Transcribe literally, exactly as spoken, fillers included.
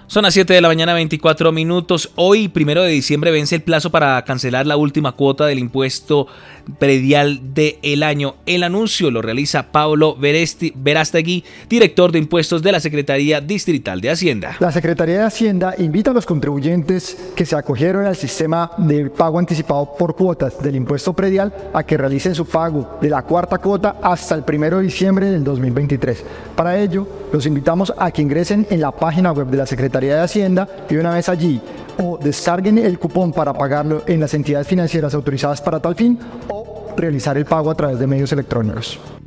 Son las siete de la mañana, veinticuatro minutos. Hoy, primero de diciembre, vence el plazo para cancelar la última cuota del impuesto predial del año. El anuncio lo realiza Pablo Verástegui, director de impuestos de la Secretaría Distrital de Hacienda. La Secretaría de Hacienda invita a los contribuyentes que se acogieron al sistema de pago anticipado por cuotas del impuesto predial a que realicen su pago de la cuarta cuota hasta el primero de diciembre del dos mil veintitrés. Para ello, los invitamos a que ingresen en la página web de la Secretaría de Hacienda y una vez allí o descarguen el cupón para pagarlo en las entidades financieras autorizadas para tal fin o realizar el pago a través de medios electrónicos.